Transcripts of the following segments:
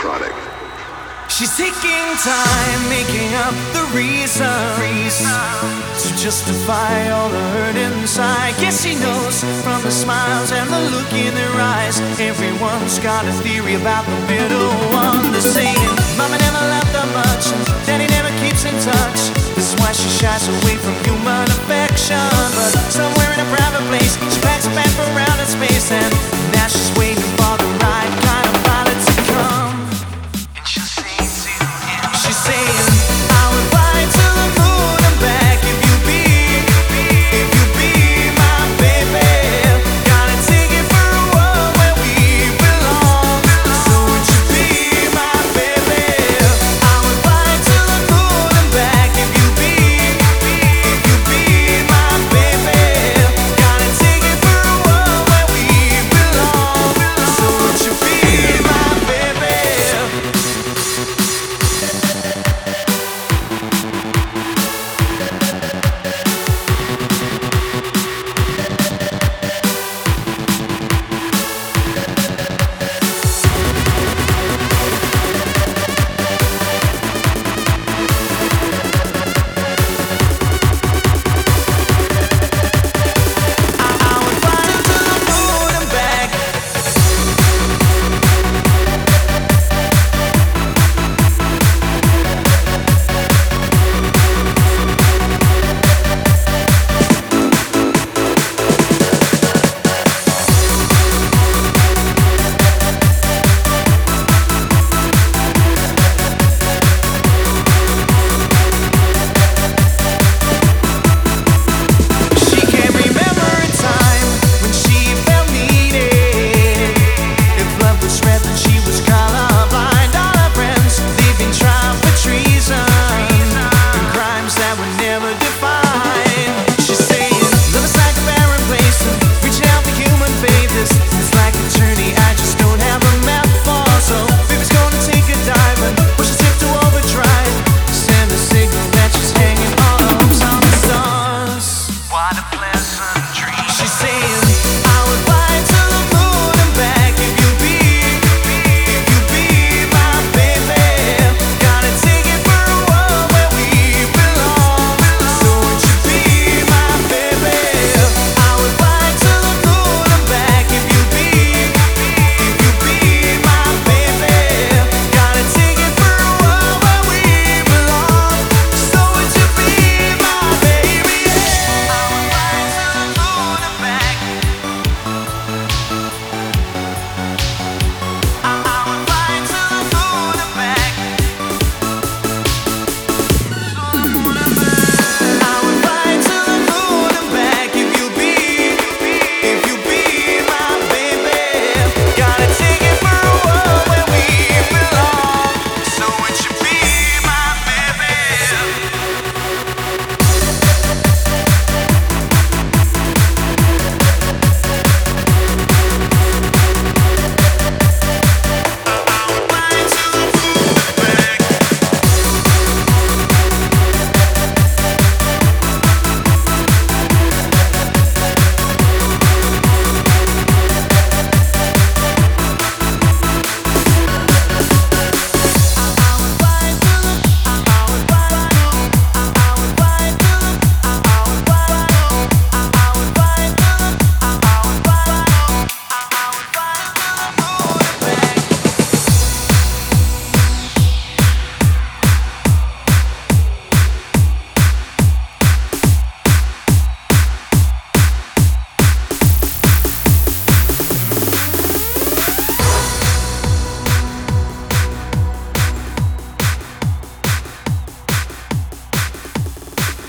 She's taking time, making up the reasons to justify all the hurt inside. Guess she knows from the smiles and the look in their eyes. Everyone's got a theory about the middle one. They're saying Mama never loved her much, and Daddy never keeps in touch. This is why she shies away from human affection. But somewhere in a private place, she packs a bag for outer space, and now she's waiting for the right kind of pilot to come. She's saying, I would fly to the moon and back if you be my baby. Got a ticket for a world where we belong. So would you be my baby? I would fly to the moon and back if you be my baby. Got a ticket for a world where we belong. So would you be my baby?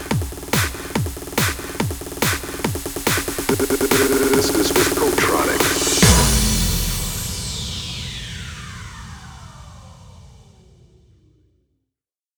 This was Cotronic.